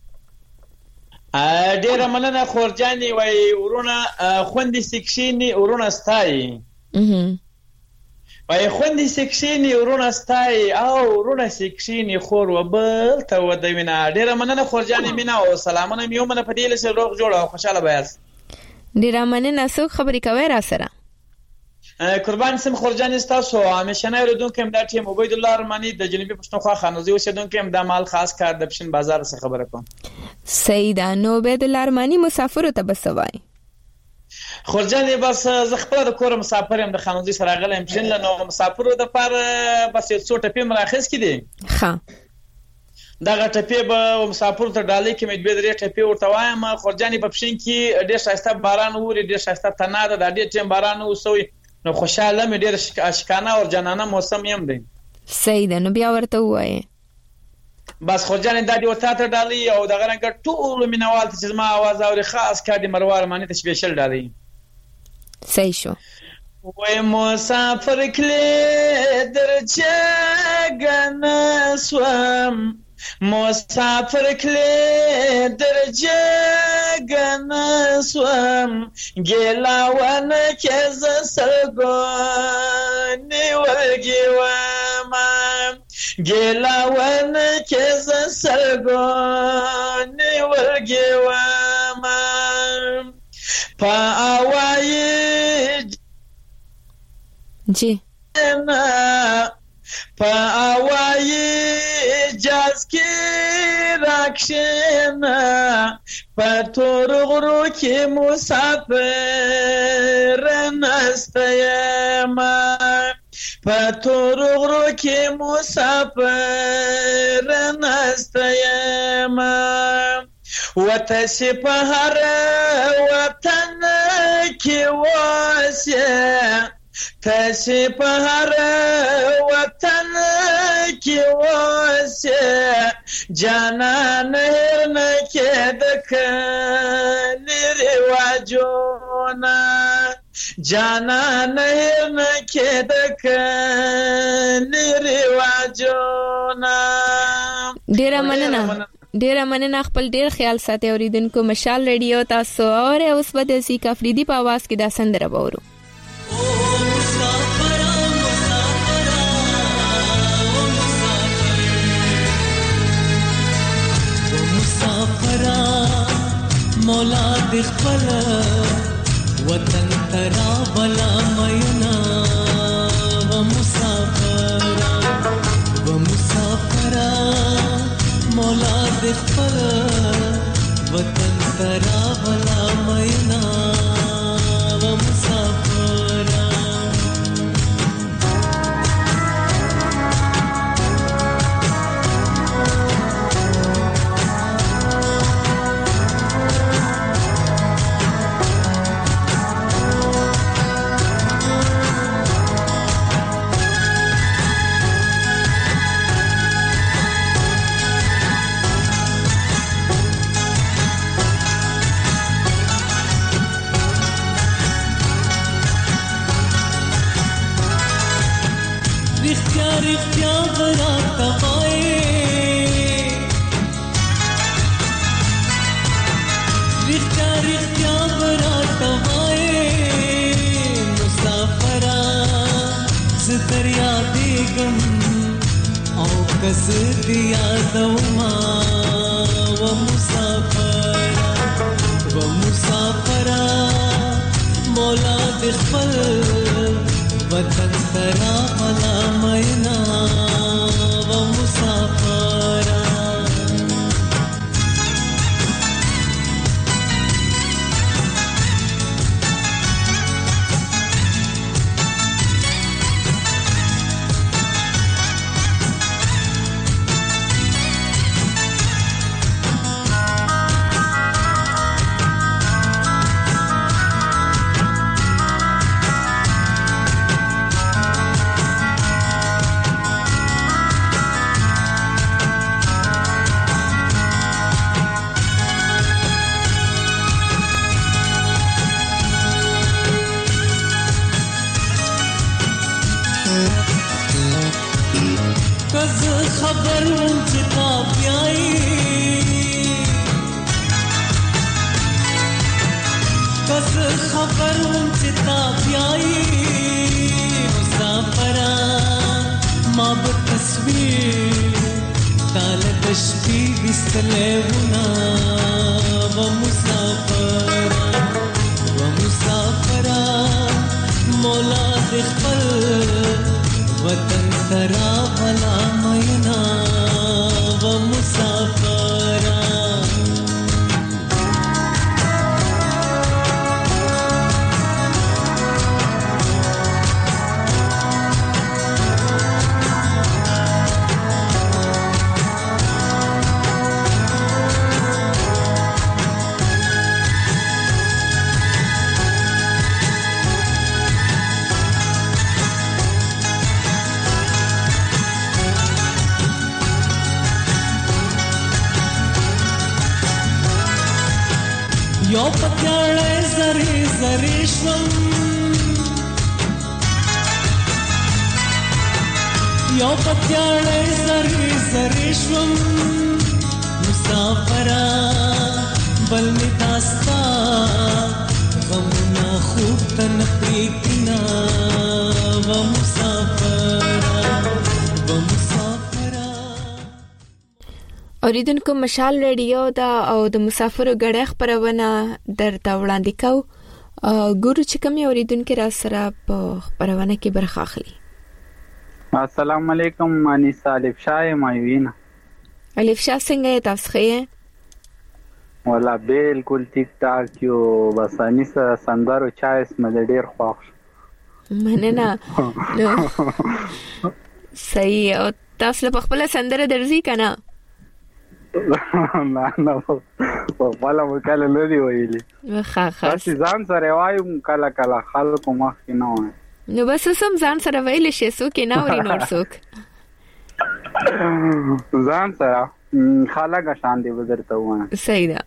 ډیره مننه خورجاني وای ورونه خوندې سکشینی ورونه ستای وای خوندې سکشینی ورونه ستای او ورونه سکشینی خور وبل ته ودوینه ډیره مننه خورجاني مینا او سلامونه میومنه په دې لسه روغ جوړ او خوشاله بیاس ډیره مننه څو خبرې کوي را سره قربان سم خورجان تاسو همیشنه اوریدونکو هم د ټیم عبید الله رحماني د جنوبي پښتونخوا خانوزي اوسیدونکو هم د مال خاص کار د پښین بازار څخه خبره کوم سیدا نو عبید الله رحماني مسافر ته بسوای خورجان بس ز خپل د کور مسافر هم د خانوزي سره غلم پښین له نو مسافر د پر بس یو څو ټپی مراخص کړي ها دا ټپی به مسافر ته ډالې کې مې دوه درې ټپی ورته وایم خورجاني په پښین کې ډېر شایسته باران ووري ډېر شایسته تناده د ډېر ټیم باران وسوي نو خوشاله مې ډېر اشکانه او جنانه موسم یم دی صحیح ده نو بیا ورته وایي بس خورجاني دا دی ورته ته ډالې او دغه رنګ ټول مینوال چې زما आवाज اوري خاص کار دی مروار مانی ته سپیشل ډالې صحیح شو وای مسافر کله درچه غنسوم مسافر کلی درجه گنسوم گلاوان کز سلگونی ولگیوام گلاوان کز سلگونی ولگیوام پا آوائی جی پا آوائی جاز کی راکشنا پا تور غرو کی مسافر نستیما پا تور غرو کی مسافر نستیما وتسی پا هر وطن کی واسه تسی په هر وطن کې واسه جانان نه کې د کلی رواجونه جانان نه کې د کلی رواجونه ډیره مننه ډیره مننه خپل ډیر خیال ساتي اوریدونکو مشال ریډیو تاسو اور اوس په دسی کفریدي په आवाज کې دا سندره وورو مولا د خپل وطن ترا بلا مینا و مسافر و مسافر مولا د خپل وطن ترا بلا مینا و مسافر براتا وای رښتیا رښتیا براتا وای مسافرا زه در یادېږم او که زه دې یادومه و مسافرا و مسافرا مولا دې خپل وطن ته راغله مینا و مسافرا خبر وم چې تا بیایي کس خبر وم چې تا بیایي مسافرا ما به تصویر تاله د شپې ویستلی وونه و مسافرا و مسافرا مولا دې خپل وطن ترا بلا مینا و مسافرا یو پکړې زری زری شوم یو پکړې زری زری شوم مسافرا بل می داستا غمنا خوب تن پریتنا و مسافرا و مسافرا اوریدونکو مشال ریډیو دا او د مسافرو غړې خبرونه درته وړاندې کو ګورو چې کوم اوریدونکو را سره په خبرونه کې برخه اخلي. السلام علیکم انیسا الف شاه مایوینا. الف شاه څنګه تاسو ښه؟ ولا بالکل ټیک ټاک یو بس انیسا سندرو چایس مې ډیر خوښ. مننه. صحیح او تاسو په خپل سندره درځي کنه؟ نه نه په والا وکاله لري ویلي ښه ښه تاسو ځان سره وایم کله کله خلکو مخ کې نه وای نو بس سم ځان سره ویل شي سو کې نه وري نور څوک ځان سره خاله شان دی وزرته وای صحیح ده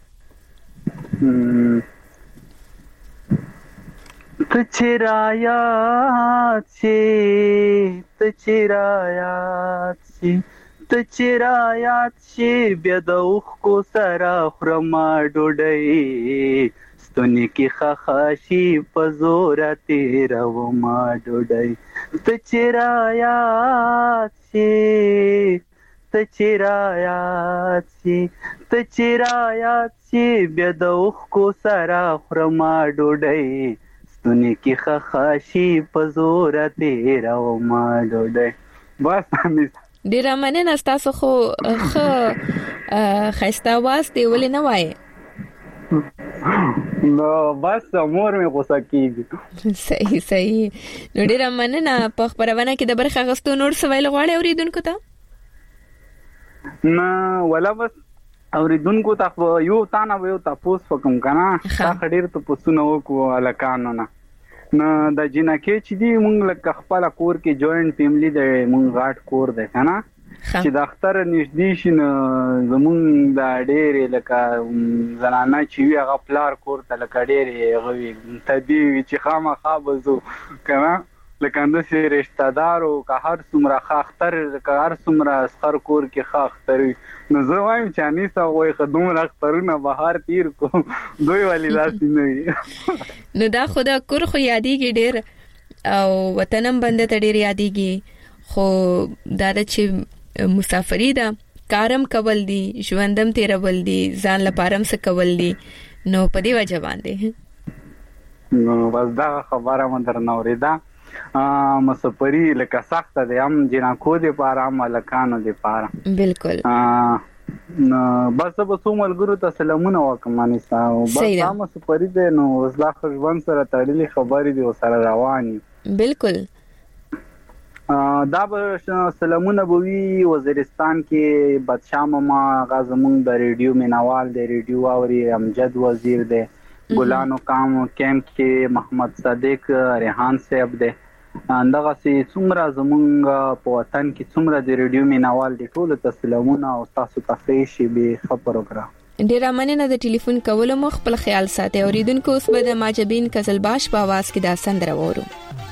ته چرایا چې ته چرایا چې ته چرایا چې بیا د اوښکو سره خورما ډوډۍ ستوني کې خخاشي په زوره تېرومه ډوډۍ ته چرایا چې ته چرایا چې ته چرایا چې بیا د اوښکو سره خورما ډوډۍ ستوني کې خخاشي په زوره تېرومه ډوډۍ بس ډیره مننه تاسو خو خو خسته واس دی ولې نه وای نو بس مور مې غوسه کیږي صحیح صحیح نو ډیره مننه په خبرونه کې د برخه غستو نور سوال غواړي اوریدونکو ته نه ولا بس اوریدونکو ته یو تانه یو تاسو وکم کنه تا خډیر ته پوسونه وکړو الکانو نه نو د جنکه چې دی مونږ لکه خپل کور کې جوائنٹ فیملی دی مونږ غاټ کور دی کنه چې د اختر نږدې شي نو زمونږ د ډېرې لکه زنانه چې وي هغه پلار کور ته لکه ډېرې هغه وي تدې چې خامخا به ځو کنه لکه د سي رشتہ دارو که هر څومره خاختر که هر څومره اسخر کور کې خاختر نو زه وایم چې انیسا وای خدوم راخترونه بهار تیر کو دوی والی لاسي نه نو دا خدا کور خو یادېږي ډېر او وطنم بنده ته ډېر یادېږي خو دا چې مسافری ده کارم کول دي ژوندم تیرول دي ځان لپاره هم څه کول دي نو په دې وجه باندې نو بس دا خبره مې درنه اورېده مسافری لکه سخت دی هم جنکو دی پاره هم لکانو دی پاره بالکل نو بس به څو ملګرو ته سلامونه وکم انیسا بس دا مسافری دی نو زلا خپل سره تړلې خبرې دی سره رواني بالکل دا به سلامونه بوي وزیرستان کې بادشاہ ماما غازمون د ریډیو مینوال دی ریډیو اوري امجد وزیر دی ګلانو کام کیمپ کې محمد صادق ریحان صاحب دی اندغه سي څومره زمونږ په وطن کې څومره د ریډیو مینوال دی ټول ته سلامونه او تاسو ته شي به خبر وکړه ډیر مننه د ټلیفون کولو مخ خپل خیال ساتي اوریدونکو اوس به د ماجبین قزلباش په आवाज کې دا سندره وورو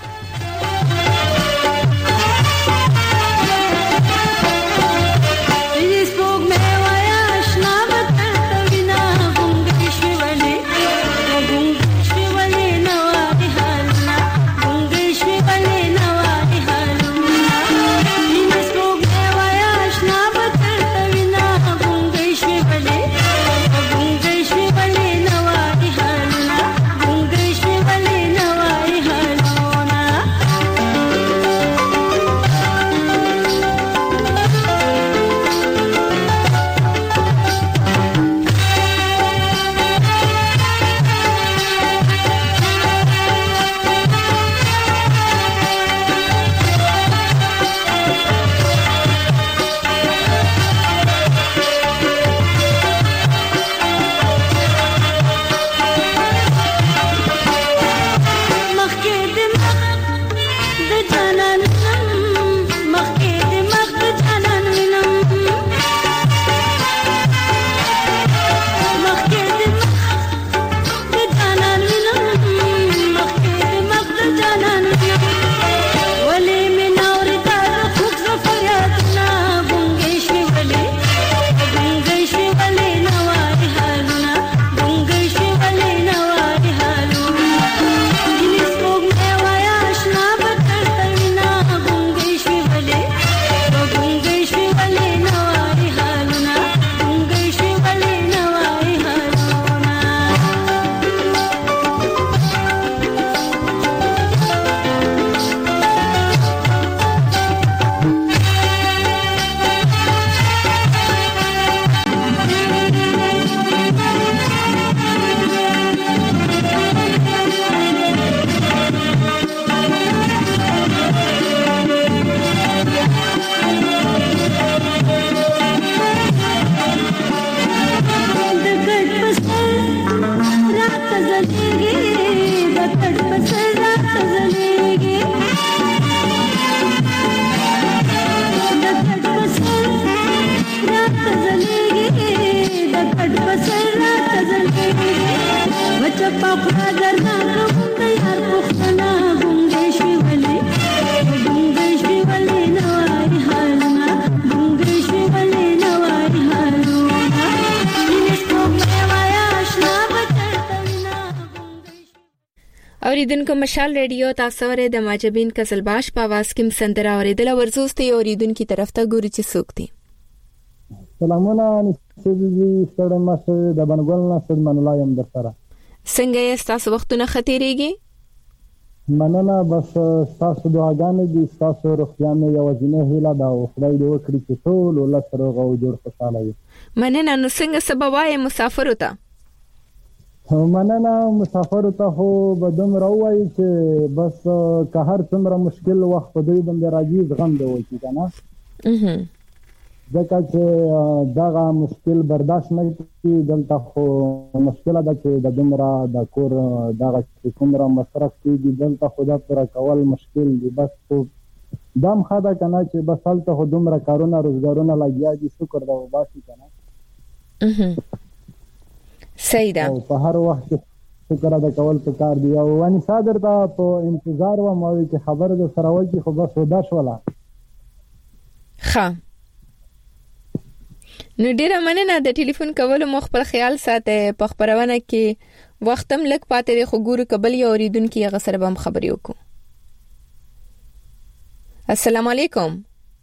اوریدونکو مشال ریډیو تاسو ورې د ماجبین قزلباش په आवाज کې سندره اوریدل ورزوستي اوریدونکو طرف ته ګوري چې څوک دي سلامونه نسبي ستړي مشه د بنګول نه سلمان الله يم در سره څنګه یې تاسو وختونه خطرېږي مننه بس تاسو دعاګانې دي تاسو روغتیا مې یو ځینې هیله دا خدای دې وکړي چې ټول ولر سره غو جوړ خوشاله وي مننه نو څنګه سبب وای مسافر وته مننه مسافر ته هو بدم راوای چې بس که هر څومره مشکل وخت په دوی باندې راځي زغم دی وای کنه اها ځکه چې دا مشکل برداشت نه کی دلته خو مشکل ده چې د دمرا د کور دا کومره مصرف کیږي دلته خدا پر کول مشکل دی بس خو دم خدا کنه چې بس هلته خو دمرا کارونه روزګارونه لګیا دي شکر دا وباسي کنه اها صحیح ده په هر وخت شکر ادا کول پکار دی. او ونی صادر ته په انتظار و مو چې خبر د سره وکی خو بس ودا شولا. ښه نو ډیره مننه د ټلیفون کولو مخ پر خیال ساته په خبرونه کې وختم لک پاتې د خګور قبل یو اوریدونکو هغه سره هم خبرې وکړو. السلام علیکم.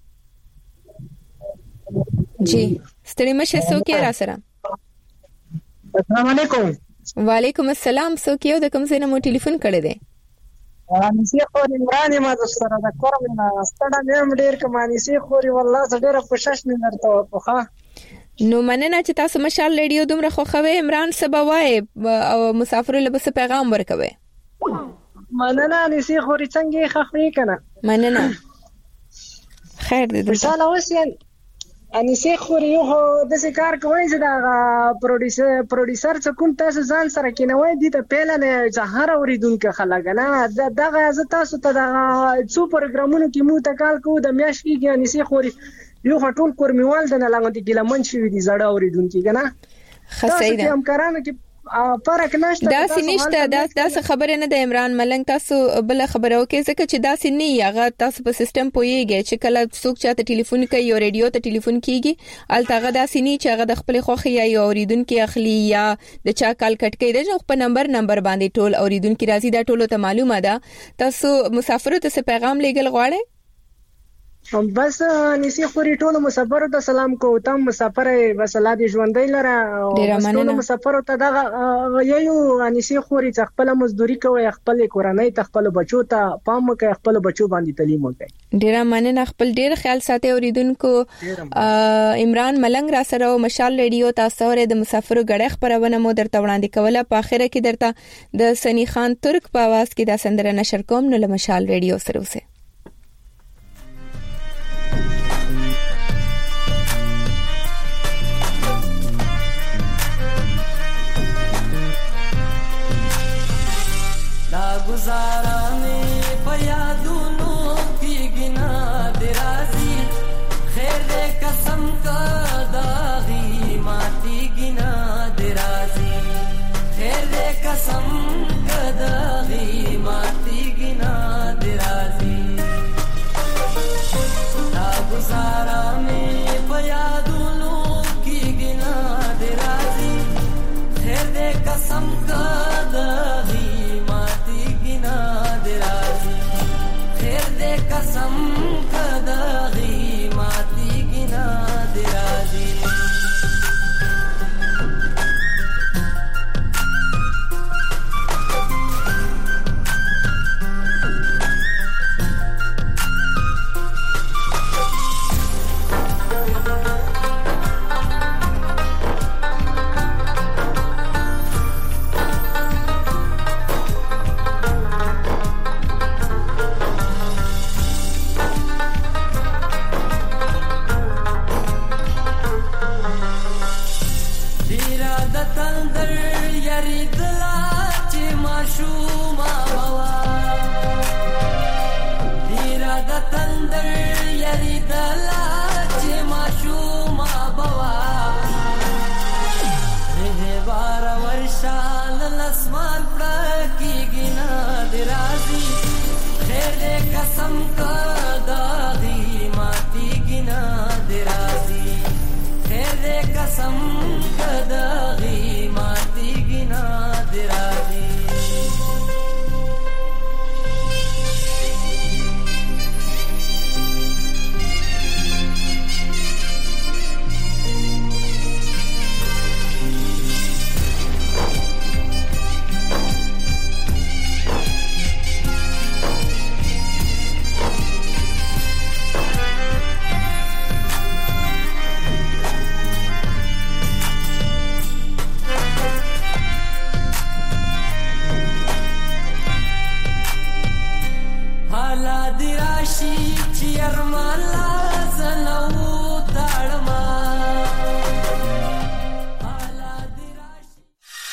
جی ستړي مشه سوکې را سره. السلام علیکم. وعلیکم السلام. سوکې د کوم ځای نه مو ټلیفون کړی دی؟ انیسه خوري عمران ما د سره د کورم نه ستړه مې ډیر کما انیسه خوري والله ډیره خوشاش نه درته په نو مننه چې تاسو مشال ریډیو دومره خوښوي. عمران سبا وای او مسافر له بس پیغام ورکوي. مننه انیسه خوري څنګه خوښوي کنه. مننه خیر دې مثال اوسین انیسه خوري یو د څه کار کوي چې دا پروډوسر پروډوسر څه کوم تاسو ځان سره کینوي دي ته پیل نه زهره اوریدونکو خلک نه دغه از تاسو ته د څو پروګرامونو کې مو تکال کو د میاش کې انیسه خوري یو هټول کورمیوال د نه لاندې ګلمن شوی دي زړه اوریدونکو کنه. خسیده هم کارانو کې فرق نشته. دا سنشته دا داس خبره نه د عمران ملنګ تاسو بل خبره وکړي ځکه چې دا سن نه یغه تاسو په سیستم پويږي چې کله څوک چاته ټلیفون کوي یا ریډیو ته ټلیفون کیږي التهغه دا سن چې هغه د خپل خوخي یا اوریدونکو اخلي یا د چا کال کټ کوي د په نمبر نمبر باندې ټول اوریدونکو راځي دا ټولو ته معلومه ده. تاسو مسافرو ته پیغام لګل غواړئ؟ بس نسی خوري ټول مسافر ته سلام کو تم مسافر وسلا دي ژوندۍ لره ټول مسافر ته دا یو نسی خوري خپل مزدوري کوي خپل کورنۍ ته خپل بچو ته پام کوي خپل بچو باندې تعلیم کوي. ډیر مننه خپل ډیر خیال ساتي اوریدونکو. عمران ملنګ را سره مشال ریډیو تاسو ور د مسافرو غړې خبرونه مو درته وړاندې کوله. په اخره کې درته د سنی خان ترک په आवाज کې دا سندره نشر کوم نو مشال ریډیو سره وسه. गुजारा में पयादूनो की गिना दराजी खैर कसम का दागी माती गिना दराजी खैर कसम का दागी माती गिना दराजी गुजारा में पयादूनो की गिना दराजी खैर कसम का दागी कसम कदागी माती गिना दराजी कसम का दागी माती गिना दराजी खैर कसम का दागी